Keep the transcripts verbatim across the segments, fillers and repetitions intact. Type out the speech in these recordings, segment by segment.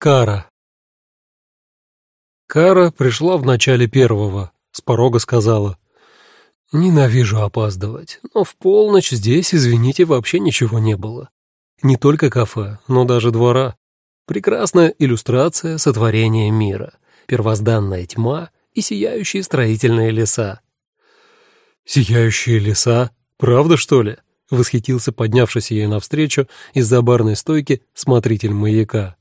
Кара. Кара пришла в начале первого, с порога сказала: «Ненавижу опаздывать, но в полночь здесь, извините, вообще ничего не было. Не только кафе, но даже двора. Прекрасная иллюстрация сотворения мира, первозданная тьма и сияющие строительные леса». «Сияющие леса? Правда, что ли?» — восхитился поднявшийся ей навстречу из-за барной стойки смотритель маяка.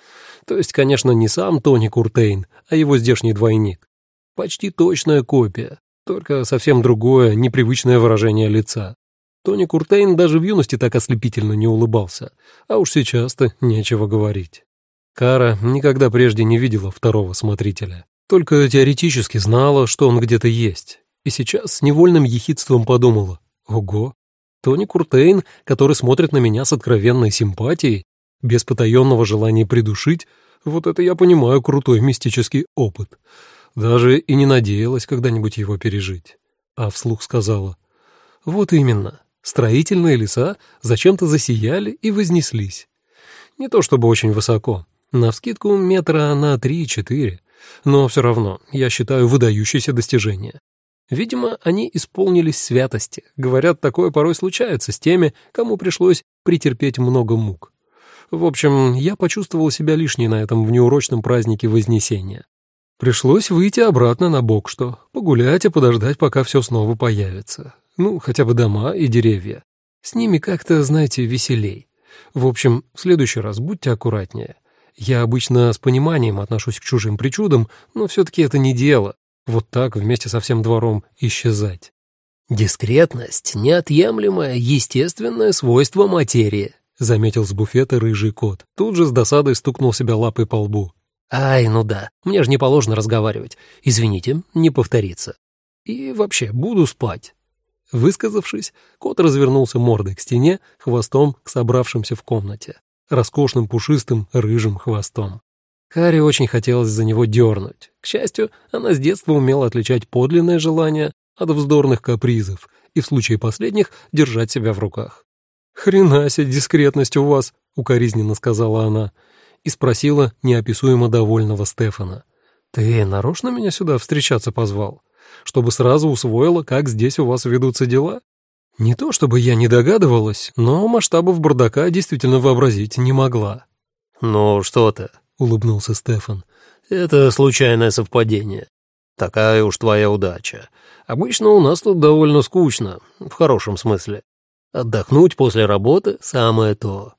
То есть, конечно, не сам Тони Куртейн, а его здешний двойник. Почти точная копия, только совсем другое, непривычное выражение лица. Тони Куртейн даже в юности так ослепительно не улыбался, а уж сейчас-то нечего говорить. Кара никогда прежде не видела второго смотрителя, только теоретически знала, что он где-то есть, и сейчас с невольным ехидством подумала: «Ого, Тони Куртейн, который смотрит на меня с откровенной симпатией, без потаенного желания придушить, вот это я понимаю крутой мистический опыт. Даже и не надеялась когда-нибудь его пережить». А вслух сказала: «Вот именно, строительные леса зачем-то засияли и вознеслись. Не то чтобы очень высоко, навскидку метра на три-четыре, но все равно, я считаю, выдающееся достижение. Видимо, они исполнились святости. Говорят, такое порой случается с теми, кому пришлось претерпеть много мук. В общем, я почувствовал себя лишней на этом внеурочном празднике Вознесения. Пришлось выйти обратно на бок, что погулять и подождать, пока все снова появится. Ну, хотя бы дома и деревья. С ними как-то, знаете, веселей. В общем, в следующий раз будьте аккуратнее. Я обычно с пониманием отношусь к чужим причудам, но все-таки это не дело. Вот так вместе со всем двором исчезать». «Дискретность — неотъемлемое, естественное свойство материи», — заметил с буфета рыжий кот. Тут же с досадой стукнул себя лапой по лбу. «Ай, ну да, мне же не положено разговаривать. Извините, не повторится. И вообще, буду спать». Высказавшись, кот развернулся мордой к стене, хвостом к собравшимся в комнате. Роскошным пушистым рыжим хвостом. Каре очень хотелось за него дернуть. К счастью, она с детства умела отличать подлинное желание от вздорных капризов и в случае последних держать себя в руках. «Хрена себе дискретность у вас», — укоризненно сказала она, и спросила неописуемо довольного Стефана: «Ты нарочно меня сюда встречаться позвал, чтобы сразу усвоила, как здесь у вас ведутся дела? Не то чтобы я не догадывалась, но масштабов бардака действительно вообразить не могла». «Ну что ты», — улыбнулся Стефан, — «это случайное совпадение. Такая уж твоя удача. Обычно у нас тут довольно скучно, в хорошем смысле. Отдохнуть после работы — самое то».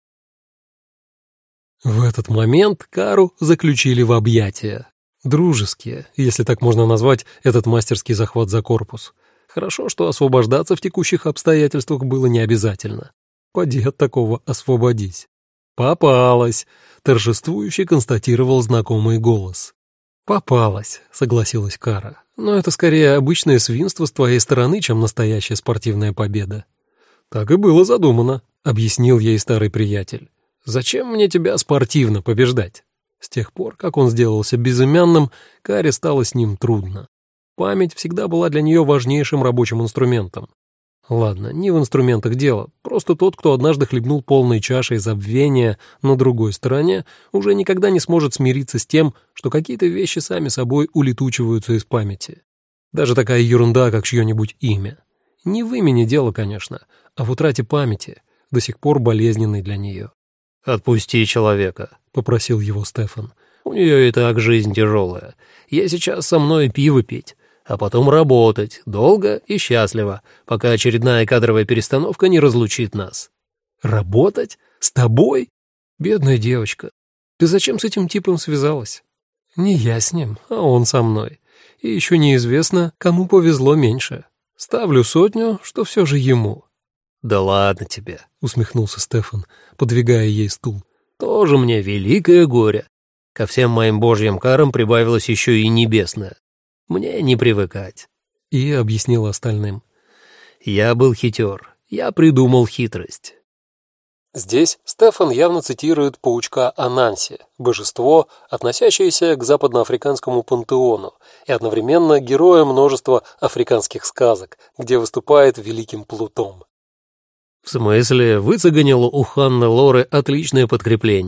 В этот момент Кару заключили в объятия. Дружеские, если так можно назвать этот мастерский захват за корпус. Хорошо, что освобождаться в текущих обстоятельствах было не обязательно. Поди от такого освободись. «Попалась», — торжествующе констатировал знакомый голос. «Попалась», — согласилась Кара. «Но это скорее обычное свинство с твоей стороны, чем настоящая спортивная победа». «Так и было задумано», — объяснил ей старый приятель. «Зачем мне тебя спортивно побеждать?» С тех пор, как он сделался безымянным, Каре стало с ним трудно. Память всегда была для нее важнейшим рабочим инструментом. Ладно, не в инструментах дело, просто тот, кто однажды хлебнул полной чашей забвения на другой стороне, уже никогда не сможет смириться с тем, что какие-то вещи сами собой улетучиваются из памяти. Даже такая ерунда, как чье-нибудь имя. Не в имени дело, конечно, а в утрате памяти, до сих пор болезненной для нее. «Отпусти человека», — попросил его Стефан. «У нее и так жизнь тяжелая. Я сейчас со мной пиво пить, а потом работать, долго и счастливо, пока очередная кадровая перестановка не разлучит нас». «Работать? С тобой? Бедная девочка. Ты зачем с этим типом связалась?» «Не я с ним, а он со мной. И еще неизвестно, кому повезло меньше. Ставлю сотню, что все же ему». «Да ладно тебе», — усмехнулся Стефан, подвигая ей стул. «Тоже мне великое горе. Ко всем моим божьим карам прибавилось еще и небесное. Мне не привыкать». И объяснил остальным. «Я был хитер. Я придумал хитрость». Здесь Стефан явно цитирует паучка Ананси, божество, относящееся к западноафриканскому пантеону и одновременно героя множества африканских сказок, где выступает великим плутом. «В смысле, выцеганил у Ханны Лоры отличное подкрепление.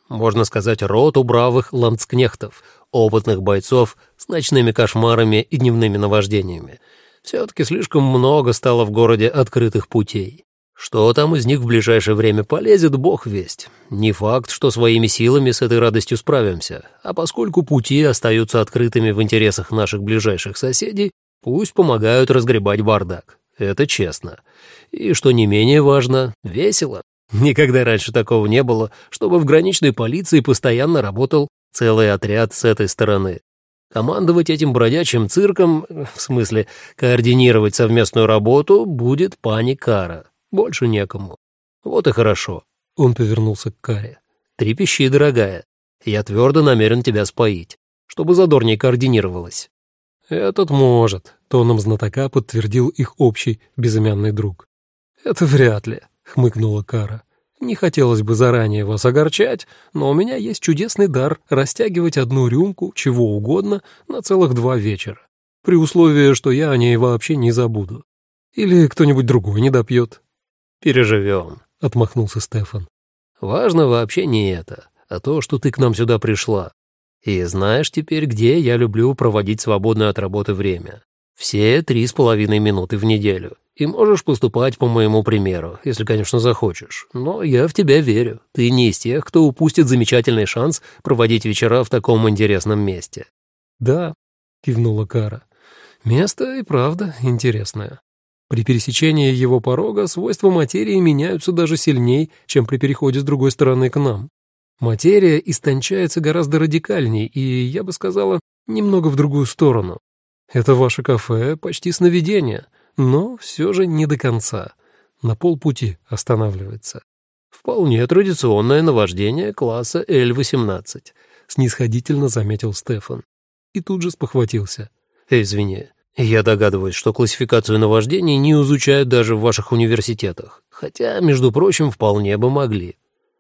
Можно сказать, роту бравых ландскнехтов, опытных бойцов с ночными кошмарами и дневными наваждениями. Все-таки слишком много стало в городе открытых путей. Что там из них в ближайшее время полезет, бог весть. Не факт, что своими силами с этой радостью справимся, а поскольку пути остаются открытыми в интересах наших ближайших соседей, пусть помогают разгребать бардак. Это честно. И, что не менее важно, весело. Никогда раньше такого не было, чтобы в граничной полиции постоянно работал целый отряд с этой стороны. Командовать этим бродячим цирком, в смысле координировать совместную работу, будет пани Кара. Больше некому. Вот и хорошо. Он повернулся к Каре. Трепещи, дорогая. Я твердо намерен тебя споить, чтобы задорнее координировалось. Этот может, тоном знатока подтвердил их общий безымянный друг. Это вряд ли, хмыкнула Кара. Не хотелось бы заранее вас огорчать, но у меня есть чудесный дар растягивать одну рюмку чего угодно на целых два вечера, при условии, что я о ней вообще не забуду. Или кто-нибудь другой не допьет. «Переживем», — отмахнулся Стефан. «Важно вообще не это, а то, что ты к нам сюда пришла. И знаешь теперь, где я люблю проводить свободное от работы время. Все три с половиной минуты в неделю. И можешь поступать по моему примеру, если, конечно, захочешь. Но я в тебя верю. Ты не из тех, кто упустит замечательный шанс проводить вечера в таком интересном месте». «Да», — кивнула Кара, — «место и правда интересное. При пересечении его порога свойства материи меняются даже сильней, чем при переходе с другой стороны к нам. Материя истончается гораздо радикальней и, я бы сказала, немного в другую сторону. Это ваше кафе почти сновидение, но все же не до конца. На полпути останавливается. Вполне традиционное наваждение класса Л восемнадцать, снисходительно заметил Стефан. И тут же спохватился. Извини. Я догадываюсь, что классификацию наваждений не изучают даже в ваших университетах, хотя, между прочим, вполне бы могли».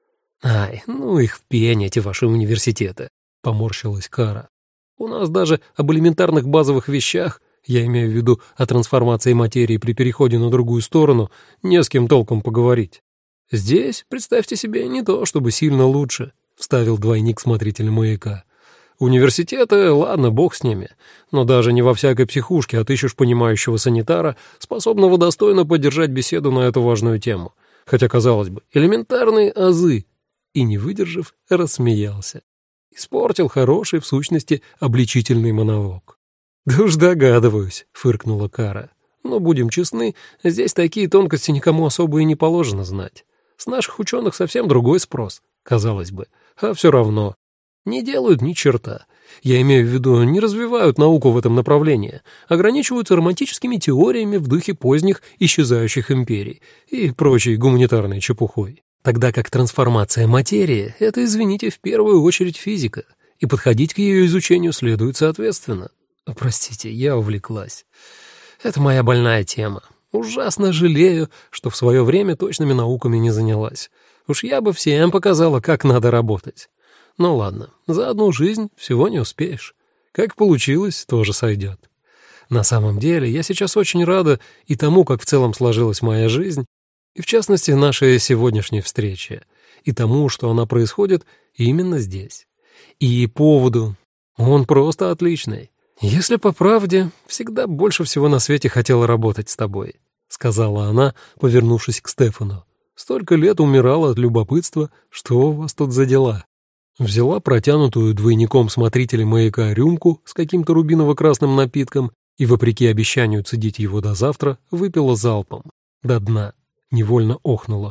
«Ай, ну их в пень, эти ваши университеты», — поморщилась Кара. «У нас даже об элементарных базовых вещах, я имею в виду о трансформации материи при переходе на другую сторону, не с кем толком поговорить. Здесь, представьте себе, не то чтобы сильно лучше», — вставил двойник смотрителя маяка. «Университеты, ладно, бог с ними, но даже не во всякой психушке отыщешь понимающего санитара, способного достойно поддержать беседу на эту важную тему. Хотя, казалось бы, элементарные азы». И, не выдержав, рассмеялся. Испортил хороший, в сущности, обличительный монолог. «Да уж догадываюсь», — фыркнула Кара. «Но, будем честны, здесь такие тонкости никому особо и не положено знать. С наших ученых совсем другой спрос, казалось бы, а все равно. Не делают ни черта. Я имею в виду, не развивают науку в этом направлении, ограничиваются романтическими теориями в духе поздних исчезающих империй и прочей гуманитарной чепухой. Тогда как трансформация материи — это, извините, в первую очередь физика, и подходить к ее изучению следует соответственно. Простите, я увлеклась. Это моя больная тема. Ужасно жалею, что в свое время точными науками не занялась. Уж я бы всем показала, как надо работать. Ну ладно, за одну жизнь всего не успеешь. Как получилось, тоже сойдет. На самом деле, я сейчас очень рада и тому, как в целом сложилась моя жизнь, и в частности нашей сегодняшней встрече, и тому, что она происходит именно здесь. И поводу, он просто отличный. Если по правде, всегда больше всего на свете хотела работать с тобой, сказала она, повернувшись к Стефану. Столько лет умирала от любопытства, что у вас тут за дела. Взяла протянутую двойником смотрителя маяка рюмку с каким-то рубиново-красным напитком и, вопреки обещанию цедить его до завтра, выпила залпом, до дна, невольно охнула.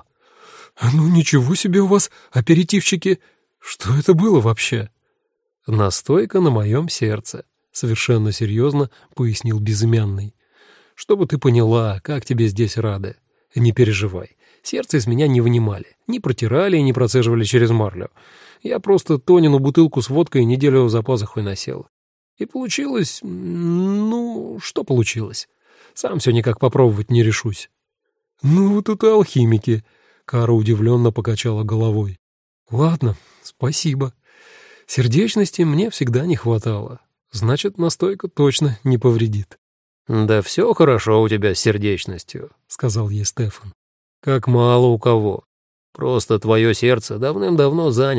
«Ну ничего себе у вас, аперитивчики! Что это было вообще?» «Настойка на моем сердце», — совершенно серьезно пояснил безымянный. «Чтобы ты поняла, как тебе здесь рады. Не переживай, сердце из меня не вынимали, не протирали и не процеживали через марлю. Я просто Тонину бутылку с водкой неделю за пазухой носил. И получилось... Ну, что получилось? Сам все никак попробовать не решусь». «Ну, вот это алхимики!» — Кара удивленно покачала головой. «Ладно, спасибо. Сердечности мне всегда не хватало. Значит, настойка точно не повредит». «Да все хорошо у тебя с сердечностью», — сказал ей Стефан. «Как мало у кого. Просто твое сердце давным-давно занято.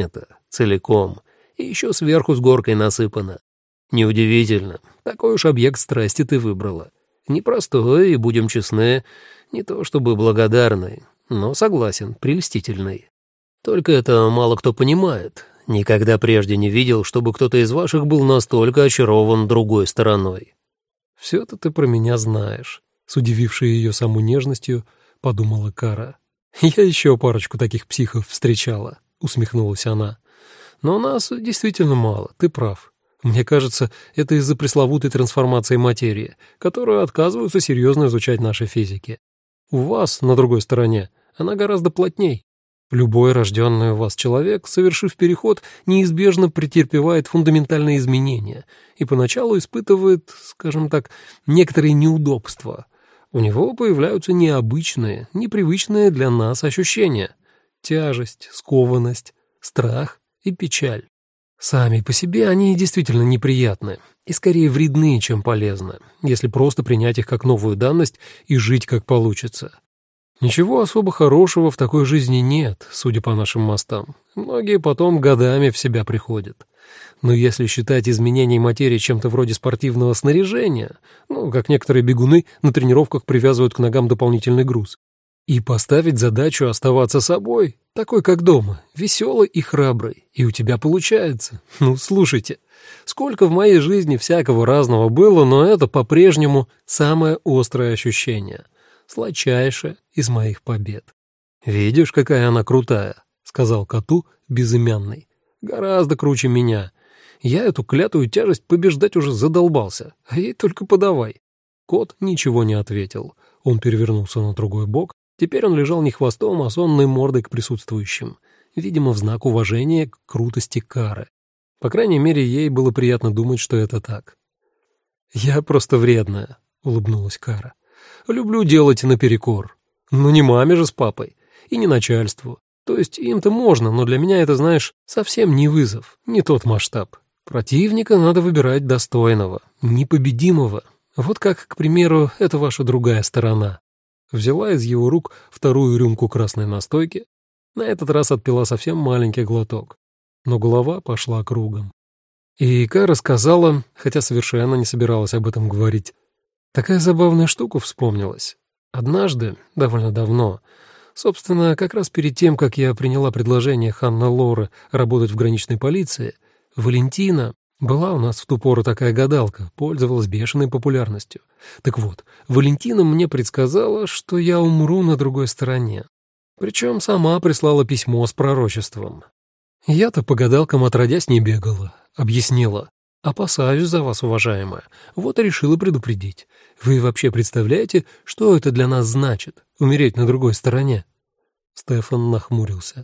целиком, и еще сверху с горкой насыпано. Неудивительно, такой уж объект страсти ты выбрала. Непростой и, будем честны, не то чтобы благодарный, но, согласен, прельстительный. Только это мало кто понимает. Никогда прежде не видел, чтобы кто-то из ваших был настолько очарован другой стороной. «Все-то ты про меня знаешь», — с удивившей ее саму нежностью подумала Кара. «Я еще парочку таких психов встречала», — усмехнулась она. «Но нас действительно мало, ты прав. Мне кажется, это из-за пресловутой трансформации материи, которую отказываются серьезно изучать наши физики. У вас, на другой стороне, она гораздо плотней. Любой рожденный у вас человек, совершив переход, неизбежно претерпевает фундаментальные изменения и поначалу испытывает, скажем так, некоторые неудобства. У него появляются необычные, непривычные для нас ощущения: тяжесть, скованность, страх и печаль. Сами по себе они действительно неприятны и скорее вредны, чем полезны, если просто принять их как новую данность и жить как получится. Ничего особо хорошего в такой жизни нет, судя по нашим мостам. Многие потом годами в себя приходят. Но если считать изменение материи чем-то вроде спортивного снаряжения, ну, как некоторые бегуны на тренировках привязывают к ногам дополнительный груз, и поставить задачу оставаться собой, такой как дома, веселой и храброй, и у тебя получается. Ну, слушайте, сколько в моей жизни всякого разного было, но это по-прежнему самое острое ощущение, сладчайшее из моих побед. «Видишь, какая она крутая», — сказал коту безымянный. «Гораздо круче меня. Я эту клятую тяжесть побеждать уже задолбался, а ей только подавай». Кот ничего не ответил. Он перевернулся на другой бок. Теперь он лежал не хвостом, а сонной мордой к присутствующим, видимо, в знак уважения к крутости Кары. По крайней мере, ей было приятно думать, что это так. «Я просто вредная», — улыбнулась Кара. «Люблю делать наперекор. Ну не маме же с папой, и не начальству. То есть им-то можно, но для меня это, знаешь, совсем не вызов, не тот масштаб. Противника надо выбирать достойного, непобедимого. Вот как, к примеру, это ваша другая сторона». Взяла из его рук вторую рюмку красной настойки, на этот раз отпила совсем маленький глоток, но голова пошла кругом. И Кара сказала, хотя совершенно не собиралась об этом говорить, такая забавная штука вспомнилась. Однажды, довольно давно, собственно, как раз перед тем, как я приняла предложение Ханна-Лоры работать в граничной полиции, Валентина... Была у нас в ту пору такая гадалка, пользовалась бешеной популярностью. Так вот, Валентина мне предсказала, что я умру на другой стороне. Причем сама прислала письмо с пророчеством. Я-то по гадалкам отродясь не бегала, объяснила. Опасаюсь за вас, уважаемая, вот и решила предупредить. Вы вообще представляете, что это для нас значит, умереть на другой стороне?» Стефан нахмурился.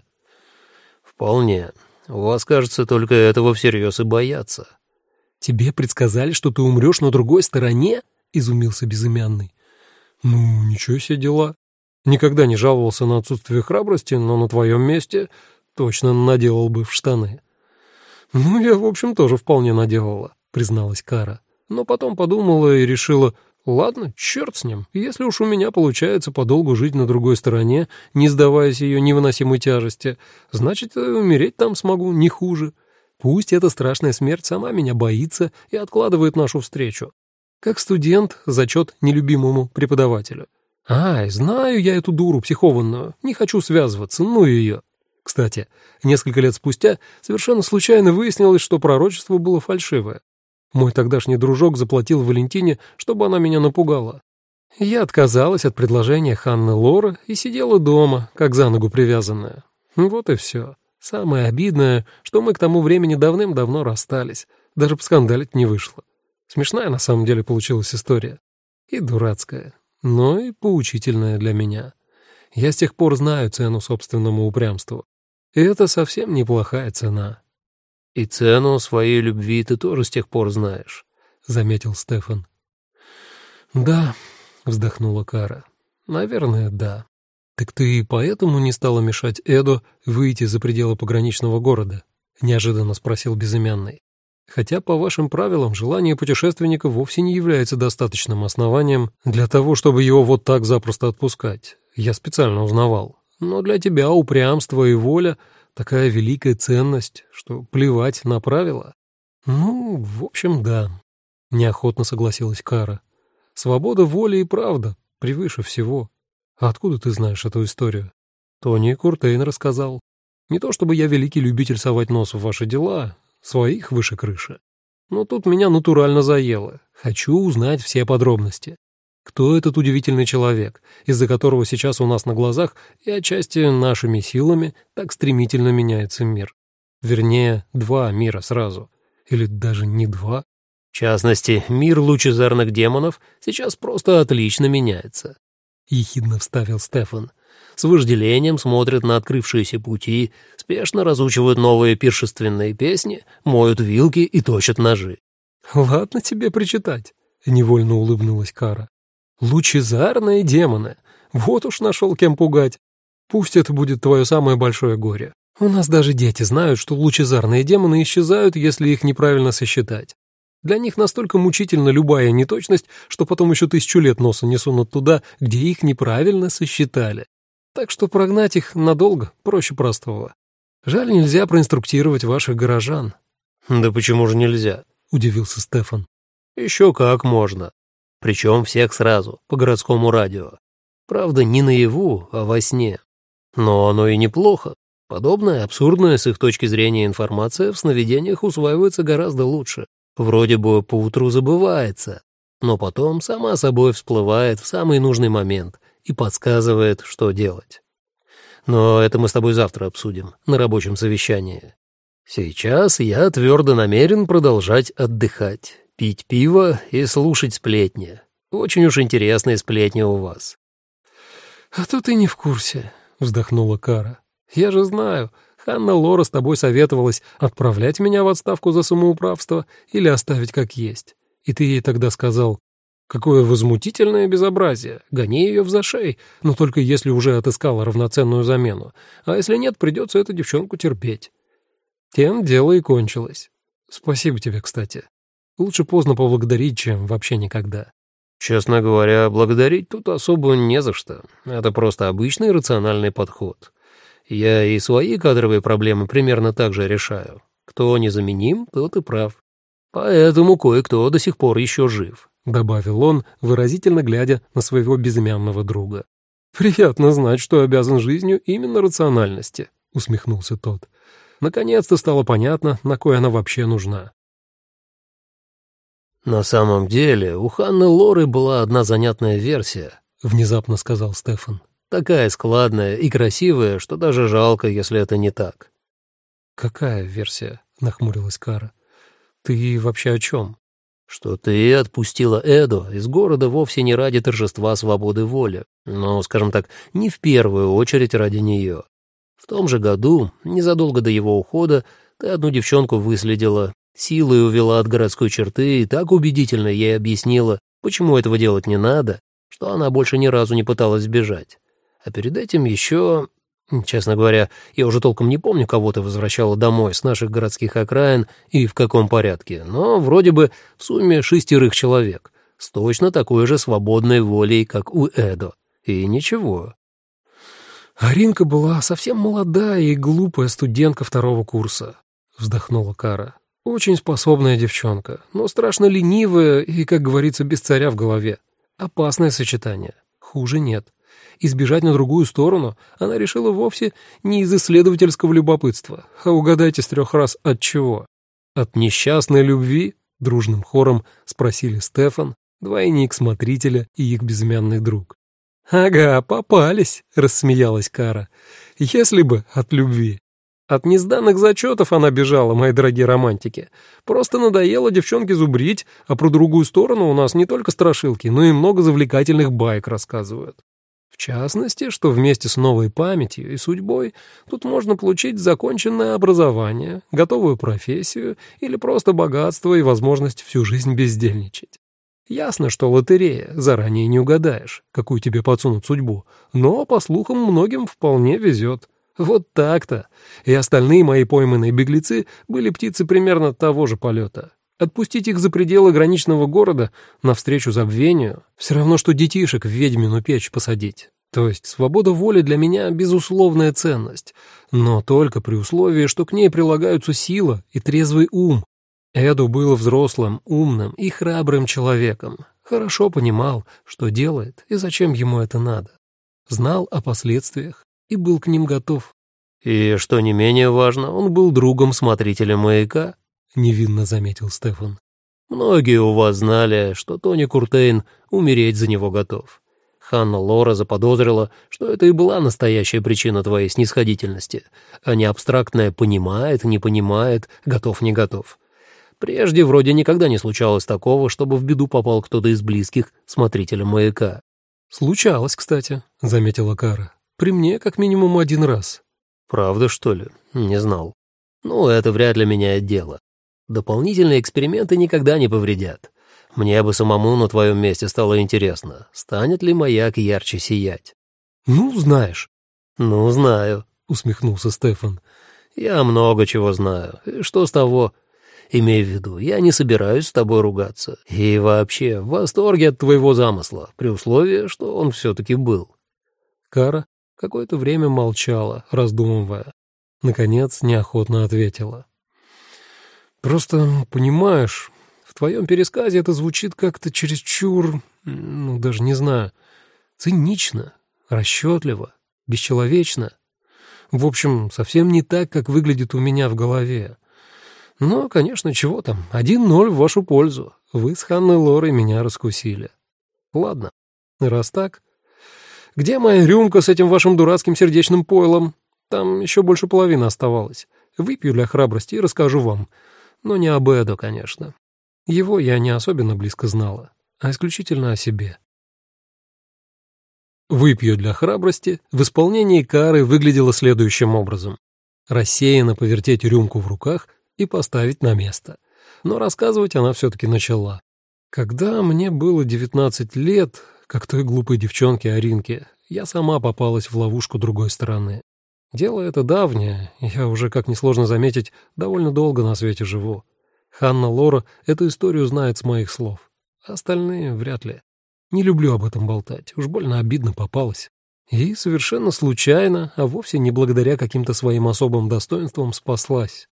«Вполне. У вас, кажется, только этого всерьез и боятся». «Тебе предсказали, что ты умрешь на другой стороне?» — изумился безымянный. «Ну, ничего себе дела. Никогда не жаловался на отсутствие храбрости, но на твоем месте точно наделал бы в штаны». «Ну, я, в общем, тоже вполне наделала», — призналась Кара. Но потом подумала и решила, ладно, черт с ним, если уж у меня получается подолгу жить на другой стороне, не сдаваясь ее невыносимой тяжести, значит, умереть там смогу не хуже. Пусть эта страшная смерть сама меня боится и откладывает нашу встречу. Как студент, зачет нелюбимому преподавателю. Ай, знаю я эту дуру психованную, не хочу связываться, ну ее. Кстати, несколько лет спустя совершенно случайно выяснилось, что пророчество было фальшивое. Мой тогдашний дружок заплатил Валентине, чтобы она меня напугала. Я отказалась от предложения Ханны-Лоры и сидела дома, как за ногу привязанная. Вот и все. Самое обидное, что мы к тому времени давным-давно расстались. Даже поскандалить не вышло. Смешная на самом деле получилась история. И дурацкая, но и поучительная для меня. Я с тех пор знаю цену собственному упрямству. И это совсем неплохая цена. «И цену своей любви ты тоже с тех пор знаешь», — заметил Стефан. «Да», — вздохнула Кара. «Наверное, да. Так ты поэтому не стала мешать Эду выйти за пределы пограничного города?» — неожиданно спросил безымянный. «Хотя, по вашим правилам, желание путешественника вовсе не является достаточным основанием для того, чтобы его вот так запросто отпускать. Я специально узнавал. Но для тебя упрямство и воля Такая великая ценность, что плевать на правила. Ну, в общем, да, неохотно согласилась Кара. Свобода воли и правда превыше всего. А откуда ты знаешь эту историю? Тони Куртейн рассказал. Не то чтобы я великий любитель совать нос в ваши дела, своих выше крыши. Но тут меня натурально заело. Хочу узнать все подробности. Кто этот удивительный человек, из-за которого сейчас у нас на глазах и отчасти нашими силами так стремительно меняется мир? Вернее, два мира сразу. Или даже не два. В частности, мир лучезарных демонов сейчас просто отлично меняется. Ехидно вставил Стефан. С вожделением смотрят на открывшиеся пути, спешно разучивают новые пиршественные песни, моют вилки и точат ножи. «Ладно тебе причитать», — невольно улыбнулась Кара. «Лучезарные демоны. Вот уж нашел кем пугать. Пусть это будет твое самое большое горе. У нас даже дети знают, что лучезарные демоны исчезают, если их неправильно сосчитать. Для них настолько мучительна любая неточность, что потом еще тысячу лет носа не сунут туда, где их неправильно сосчитали. Так что прогнать их надолго проще простого. Жаль, нельзя проинструктировать ваших горожан». «Да почему же нельзя?» — удивился Стефан. «Еще как можно. Причем всех сразу, по городскому радио. Правда, не наяву, а во сне. Но оно и неплохо. Подобная абсурдная с их точки зрения информация в сновидениях усваивается гораздо лучше. Вроде бы поутру забывается, но потом сама собой всплывает в самый нужный момент и подсказывает, что делать. Но это мы с тобой завтра обсудим на рабочем совещании. Сейчас я твердо намерен продолжать отдыхать, пить пиво и слушать сплетни. Очень уж интересные сплетни у вас». «А то ты не в курсе», — вздохнула Кара. «Я же знаю, Ханна Лора с тобой советовалась отправлять меня в отставку за самоуправство или оставить как есть. И ты ей тогда сказал: какое возмутительное безобразие, гони ее в зашей, но только если уже отыскала равноценную замену, а если нет, придется эту девчонку терпеть». Тем дело и кончилось. Спасибо тебе, кстати. Лучше поздно поблагодарить, чем вообще никогда. Честно говоря, благодарить тут особо не за что. Это просто обычный рациональный подход. Я и свои кадровые проблемы примерно так же решаю. Кто незаменим, тот и прав. Поэтому кое-кто до сих пор еще жив», — добавил он, выразительно глядя на своего безымянного друга. «Приятно знать, что обязан жизнью именно рациональности», — усмехнулся тот. «Наконец-то стало понятно, на кой она вообще нужна». «На самом деле у Ханны Лоры была одна занятная версия», — внезапно сказал Стефан. «Такая складная и красивая, что даже жалко, если это не так». «Какая версия?» — нахмурилась Кара. «Ты вообще о чем?» «Что ты отпустила Эдо из города вовсе не ради торжества свободы воли, но, скажем так, не в первую очередь ради нее. В том же году, незадолго до его ухода, ты одну девчонку выследила, силой увела от городской черты и так убедительно ей объяснила, почему этого делать не надо, что она больше ни разу не пыталась сбежать. А перед этим еще... Честно говоря, я уже толком не помню, кого ты возвращала домой с наших городских окраин и в каком порядке, но вроде бы в сумме шестерых человек, с точно такой же свободной волей, как у Эдо. И ничего». «Аринка была совсем молодая и глупая студентка второго курса», — вздохнула Кара. «Очень способная девчонка, но страшно ленивая и, как говорится, без царя в голове. Опасное сочетание. Хуже нет. Избежать на другую сторону она решила вовсе не из исследовательского любопытства, а угадайте с трех раз от чего. От несчастной любви?» — дружным хором спросили Стефан, двойник смотрителя и их безымянный друг. «Ага, попались», — рассмеялась Кара. «Если бы от любви. От несданных зачетов она бежала, мои дорогие романтики. Просто надоело девчонке зубрить, а про другую сторону у нас не только страшилки, но и много завлекательных баек рассказывают. В частности, что вместе с новой памятью и судьбой тут можно получить законченное образование, готовую профессию или просто богатство и возможность всю жизнь бездельничать. Ясно, что лотерея, заранее не угадаешь, какую тебе подсунут судьбу, но, по слухам, многим вполне везет. Вот так-то. И остальные мои пойманные беглецы были птицы примерно того же полета. Отпустить их за пределы граничного города навстречу забвению — все равно, что детишек в ведьмину печь посадить. То есть свобода воли для меня — безусловная ценность, но только при условии, что к ней прилагаются сила и трезвый ум. Эду был взрослым, умным и храбрым человеком, хорошо понимал, что делает и зачем ему это надо, знал о последствиях и был к ним готов. «И, что не менее важно, он был другом смотрителя маяка», — невинно заметил Стефан. «Многие у вас знали, что Тони Куртейн умереть за него готов. Ханна Лора заподозрила, что это и была настоящая причина твоей снисходительности, а не абстрактное «понимает», «не понимает», «готов», «не готов». Прежде вроде никогда не случалось такого, чтобы в беду попал кто-то из близких смотрителя маяка». «Случалось, кстати», — заметила Кара. «При мне как минимум один раз». «Правда, что ли? Не знал. Ну, это вряд ли меняет дело. Дополнительные эксперименты никогда не повредят. Мне бы самому на твоем месте стало интересно, станет ли маяк ярче сиять». «Ну, знаешь». «Ну, знаю», — усмехнулся Стефан. «Я много чего знаю. И что с того? Имей в виду, я не собираюсь с тобой ругаться. И вообще, в восторге от твоего замысла, при условии, что он все-таки был». Кара какое-то время молчала, раздумывая. Наконец, неохотно ответила. «Просто, понимаешь, в твоем пересказе это звучит как-то чересчур, ну, даже не знаю, цинично, расчетливо, бесчеловечно. В общем, совсем не так, как выглядит у меня в голове. Но, конечно, чего там, один ноль в вашу пользу. Вы с Ханной Лорой меня раскусили. Ладно, раз так, где моя рюмка с этим вашим дурацким сердечным пойлом? Там еще больше половины оставалось. Выпью для храбрости и расскажу вам. Но не об Эду, конечно. Его я не особенно близко знала, а исключительно о себе». «Выпью для храбрости» в исполнении Кары выглядело следующим образом. Рассеянно повертеть рюмку в руках и поставить на место. Но рассказывать она все-таки начала. «Когда мне было девятнадцать лет, как той глупой девчонке Аринке, я сама попалась в ловушку другой стороны. Дело это давнее, я уже, как несложно заметить, довольно долго на свете живу. Ханна Лора эту историю знает с моих слов, остальные вряд ли. Не люблю об этом болтать, уж больно обидно попалась. И совершенно случайно, а вовсе не благодаря каким-то своим особым достоинствам спаслась.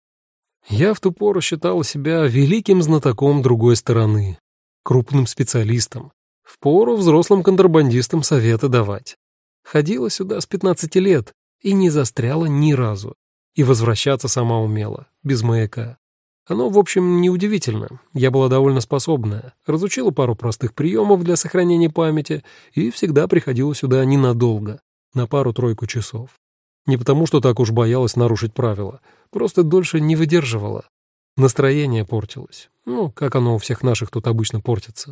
Я в ту пору считала себя великим знатоком другой стороны, крупным специалистом, впору взрослым контрабандистам советы давать. Ходила сюда с пятнадцати лет и не застряла ни разу, и возвращаться сама умела, без маяка. Оно, в общем, неудивительно. Я была довольно способная, разучила пару простых приемов для сохранения памяти и всегда приходила сюда ненадолго, на пару-тройку часов. Не потому, что так уж боялась нарушить правила, просто дольше не выдерживала. Настроение портилось. Ну, как оно у всех наших тут обычно портится.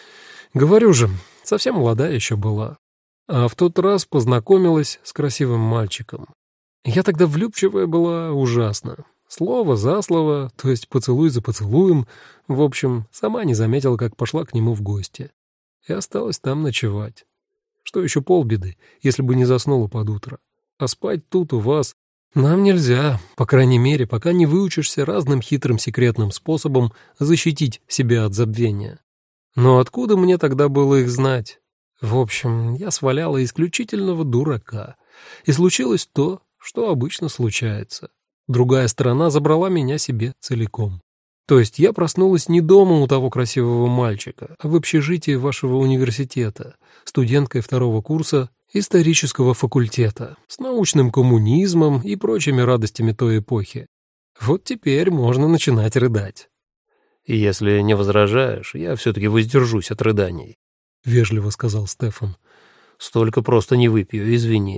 Говорю же, совсем молодая еще была. А в тот раз познакомилась с красивым мальчиком. Я тогда влюбчивая была ужасно. Слово за слово, то есть поцелуй за поцелуем. В общем, сама не заметила, как пошла к нему в гости. И осталась там ночевать. Что еще полбеды, если бы не заснула под утро. А спать тут у вас нам нельзя, по крайней мере, пока не выучишься разным хитрым секретным способом защитить себя от забвения. Но откуда мне тогда было их знать? В общем, я сваляла исключительного дурака. И случилось то, что обычно случается. Другая сторона забрала меня себе целиком. То есть я проснулась не дома у того красивого мальчика, а в общежитии вашего университета, студенткой второго курса исторического факультета, с научным коммунизмом и прочими радостями той эпохи. Вот теперь можно начинать рыдать. «И если не возражаешь, я все-таки воздержусь от рыданий», — вежливо сказал Стефан. «Столько просто не выпью, извини.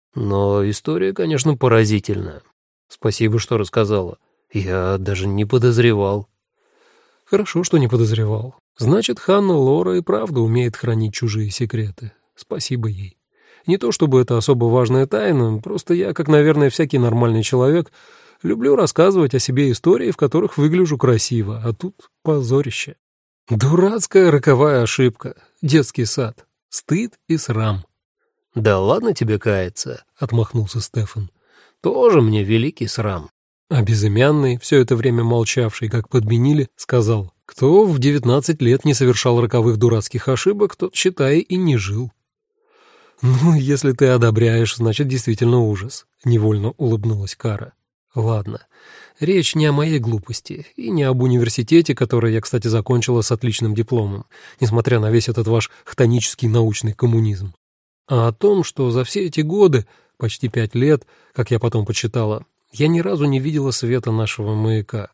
Но история, конечно, поразительная. Спасибо, что рассказала. Я даже не подозревал». «Хорошо, что не подозревал. Значит, Ханна Лора и правда умеет хранить чужие секреты. Спасибо ей. Не то чтобы это особо важная тайна, просто я, как, наверное, всякий нормальный человек, люблю рассказывать о себе истории, в которых выгляжу красиво, а тут позорище. Дурацкая роковая ошибка, детский сад, стыд и срам». «Да ладно тебе каяться», — отмахнулся Стефан. «Тоже мне великий срам». А безымянный, все это время молчавший, как подменили, сказал: «Кто в девятнадцать лет не совершал роковых дурацких ошибок, тот, считай, и не жил». «Ну, если ты одобряешь, значит, действительно ужас», — невольно улыбнулась Кара. «Ладно, речь не о моей глупости и не об университете, который я, кстати, закончила с отличным дипломом, несмотря на весь этот ваш хтонический научный коммунизм, а о том, что за все эти годы, почти пять лет, как я потом почитала, я ни разу не видела света нашего маяка.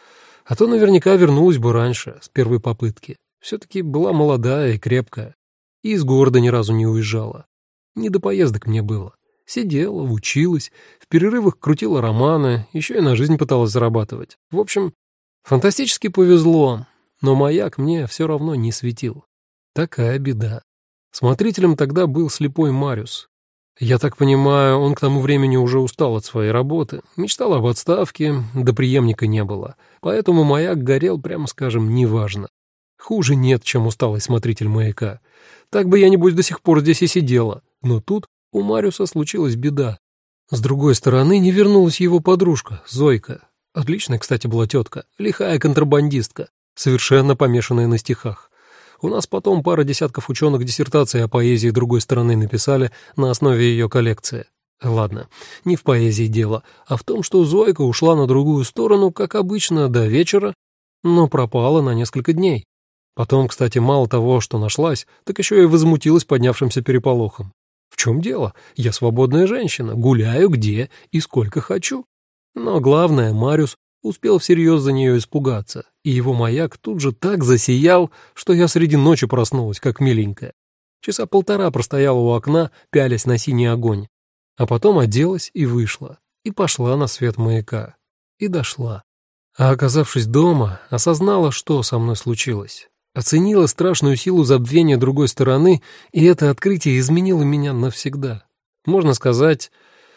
А то наверняка вернулась бы раньше, с первой попытки. Все-таки была молодая и крепкая, и из города ни разу не уезжала. Не до поездок мне было. Сидела, училась, в перерывах крутила романы, еще и на жизнь пыталась зарабатывать. В общем, фантастически повезло, но маяк мне все равно не светил. Такая беда. Смотрителем тогда был слепой Мариус. Я так понимаю, он к тому времени уже устал от своей работы, мечтал об отставке, да преемника не было, поэтому маяк горел, прямо скажем, неважно. Хуже нет, чем усталый смотритель маяка. Так бы я, небось, до сих пор здесь и сидела. Но тут у Мариуса случилась беда. С другой стороны, не вернулась его подружка, Зойка. Отличная, кстати, была тетка, лихая контрабандистка, совершенно помешанная на стихах. У нас потом пара десятков ученых диссертации о поэзии другой стороны написали на основе ее коллекции. Ладно, не в поэзии дело, а в том, что Зойка ушла на другую сторону, как обычно, до вечера, но пропала на несколько дней. Потом, кстати, мало того, что нашлась, так еще и возмутилась поднявшимся переполохом. В чем дело? Я свободная женщина, гуляю где и сколько хочу. Но главное, Мариус успел всерьез за нее испугаться, и его маяк тут же так засиял, что я среди ночи проснулась, как миленькая. Часа полтора простояла у окна, пялясь на синий огонь, а потом оделась и вышла, и пошла на свет маяка, и дошла. А оказавшись дома, осознала, что со мной случилось. Оценила страшную силу забвения другой стороны, и это открытие изменило меня навсегда. Можно сказать,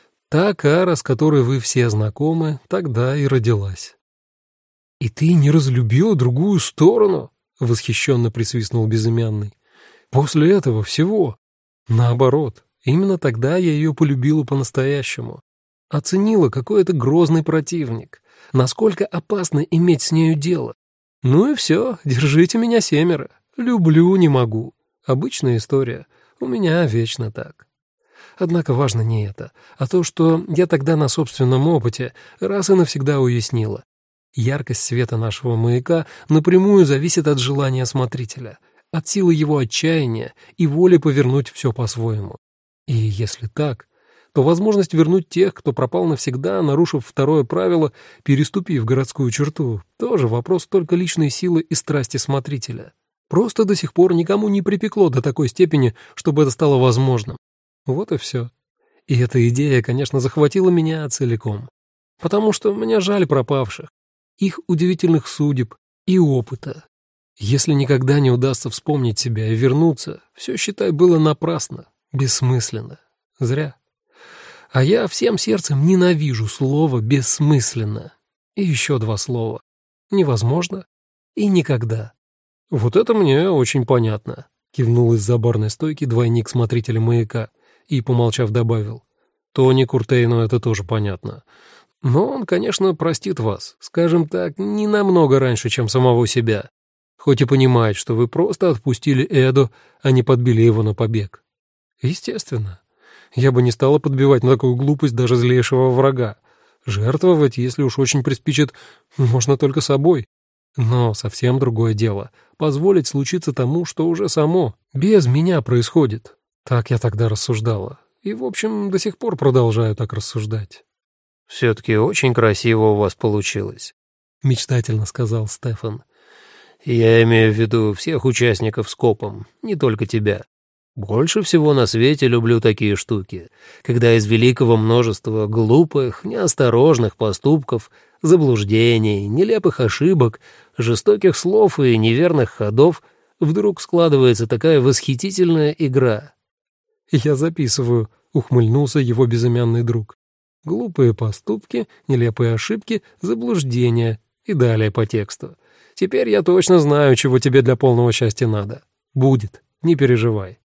та Кара, с которой вы все знакомы, тогда и родилась. «И ты не разлюбила другую сторону?» — восхищенно присвистнул безымянный. «После этого всего. Наоборот, именно тогда я ее полюбила по-настоящему. Оценила, какой это грозный противник, насколько опасно иметь с нею дело. Ну и все, держите меня семеро. Люблю не могу. Обычная история. У меня вечно так. Однако важно не это, а то, что я тогда на собственном опыте раз и навсегда уяснила. Яркость света нашего маяка напрямую зависит от желания смотрителя, от силы его отчаяния и воли повернуть все по-своему. И если так, то возможность вернуть тех, кто пропал навсегда, нарушив второе правило, переступив городскую черту, тоже вопрос только личной силы и страсти смотрителя. Просто до сих пор никому не припекло до такой степени, чтобы это стало возможным. Вот и все. И эта идея, конечно, захватила меня целиком. Потому что мне жаль пропавших, их удивительных судеб и опыта. Если никогда не удастся вспомнить себя и вернуться, все, считай, было напрасно, бессмысленно, зря. А я всем сердцем ненавижу слово «бессмысленно». И еще два слова. Невозможно и никогда. Вот это мне очень понятно, кивнул из-за барной стойки двойник смотрителя маяка и, помолчав, добавил. Тони Куртейну это тоже понятно. Но он, конечно, простит вас, скажем так, не намного раньше, чем самого себя. Хоть и понимает, что вы просто отпустили Эду, а не подбили его на побег. Естественно. Я бы не стала подбивать на такую глупость даже злейшего врага. Жертвовать, если уж очень приспичит, можно только собой. Но совсем другое дело — позволить случиться тому, что уже само, без меня происходит. Так я тогда рассуждала. И, в общем, до сих пор продолжаю так рассуждать. «Все-таки очень красиво у вас получилось», — мечтательно сказал Стефан. «Я имею в виду всех участников с копом, не только тебя. Больше всего на свете люблю такие штуки, когда из великого множества глупых, неосторожных поступков, заблуждений, нелепых ошибок, жестоких слов и неверных ходов вдруг складывается такая восхитительная игра». «Я записываю», — ухмыльнулся его безымянный друг. «Глупые поступки, нелепые ошибки, заблуждения» и далее по тексту. Теперь я точно знаю, чего тебе для полного счастья надо. Будет, не переживай.